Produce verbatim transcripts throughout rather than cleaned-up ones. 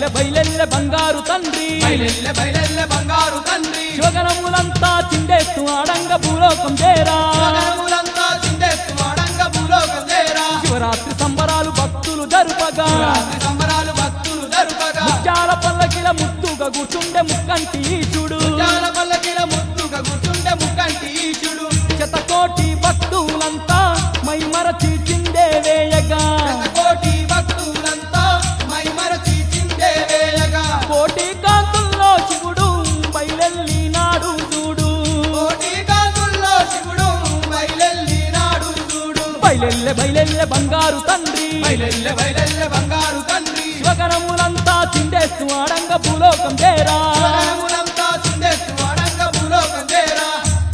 బయలెల్లె బయలెల్లె బంగారు తండ్రి బయలెల్లె బయలెల్లె బంగారు తండ్రి శివగణములంతా చిండెత్తు ఆడంగ భూలోకం చేరా శివగణములంతా చిండెత్తు ఆడంగ భూలోకం చేరా శివరాత్రి సంబరాలు భక్తులు జరుపగా శివరాత్రి సంబరాలు భక్తులు జరుపగా ముత్యాల పల్లకిల ముత్తుగా కూర్చుండే ముక్కంటి ఈశుడు ముత్యాల పల్లకిల ముత్తుగా కూర్చుండే ముక్కంటి ఈశుడు శతకోటి భక్తులంతా మైమరచి చిందే వేయగా కోటి భక్తులంతా మైమరచి చిందే వేయగా కోటి కాంతుల్లో శివుడు బయలెల్లినాడు చూడు కోటి కాంతుల్లో శివుడు బయలెల్లినాడు చూడు బయలెల్లె బయలెల్లె బంగారు తండ్రి బయలెల్లె బయలెల్లె బంగారు తండ్రి శివగణములంతా చిండేస్తూ ఆడంగ భూలోకం చేరా శివగణములంతా చిండెత్తు ఆడంగ భూలోకం చేరా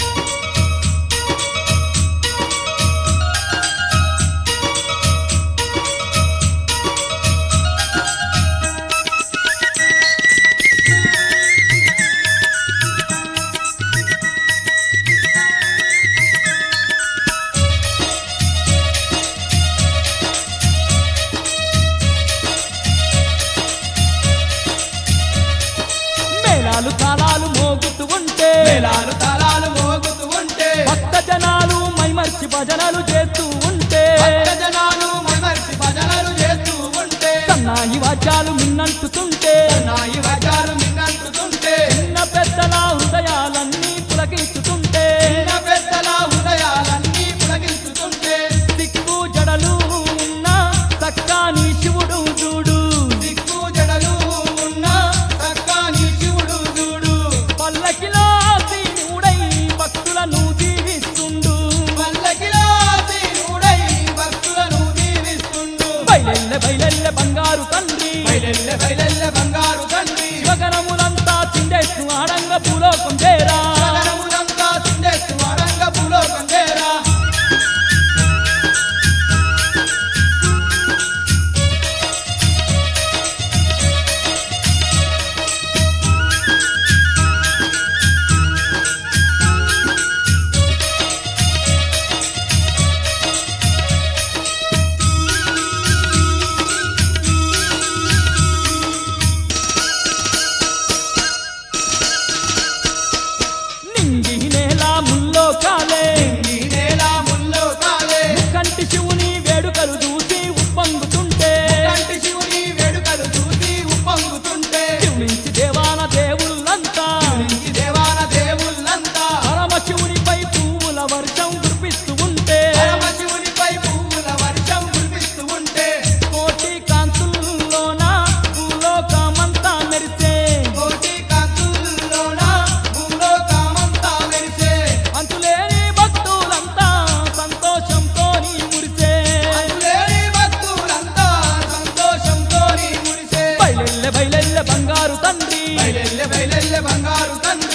మేళాలు తాళాలు మోగుతూ ఉంటే మేళాలు తాళాలు మోగుతూ ఉంటే భక్త జనాలు మైమర్చి భజనలు చేస్తూ ఉంటే భక్త జనాలు మైమరిచి భజనలు చేస్తూ ఉంటే సన్నాయి వాద్యాలు మిన్నంటుతుంటే నాయి వజాలు మిన్నంటుతుంటే చిన్న పెద్దల హృదయాలన్నీ పులకిస్తుంటే చిన్న పెద్దల హృదయాలన్నీ పులకించుతుంటే దిక్కు జడలు ఉన్న సక్కాని శివుడు చూడు దిక్కు జడలు ఉన్న చక్కని శివుడు చూడు పల్లకిలో శివుడై భక్తులను దీవిస్తుండు పల్లకిలో దేవుడై భక్తులను దీవిస్తుండు బయలెల్లె బయలెల్లె బంగారు తండ్రి బయలెల్లె బయలెల్లె బంగారు తండ్రి శివగణములంతా చిండేస్తూ ఆడంగ భూలోకం చేరా శివగణములంతా చిండెత్తు ఆడంగ భూలోకం చేరా నింగి నేల ముల్లో కాలే ఈ నేల ముల్లో కాలే కంటి శివుని వేడుకలు చూసి ఉప్పొంగుతుంటే కంటి శివుని వేడుకలు చూసి ఉప్పొంగుతుంటే శివునించి దేవాన దేవుళ్ళంతా ఈ దేవాన దేవుళ్ళంతా పరమ శివునిపై పువ్వుల వర్షం కురిపిస్తూ ఉంటే పరమశివునిపై పువ్వుల వర్షం కురిపిస్తూ ఉంటే కోటి కాంతుల్లోన భూలోకమంతా మెరిసే కోటి కాంతుల్లోన భూలోకమంతా మెరిసే అంతులేని భక్తులంతా సంతోషంతో మురిసే అందులేని భక్తులంతా సంతోషంతో మురిసే బయలెల్లె బయలెల్లె బంగారు తండ్రి బయలెల్లె బయలెల్లె బంగారు తండ్రి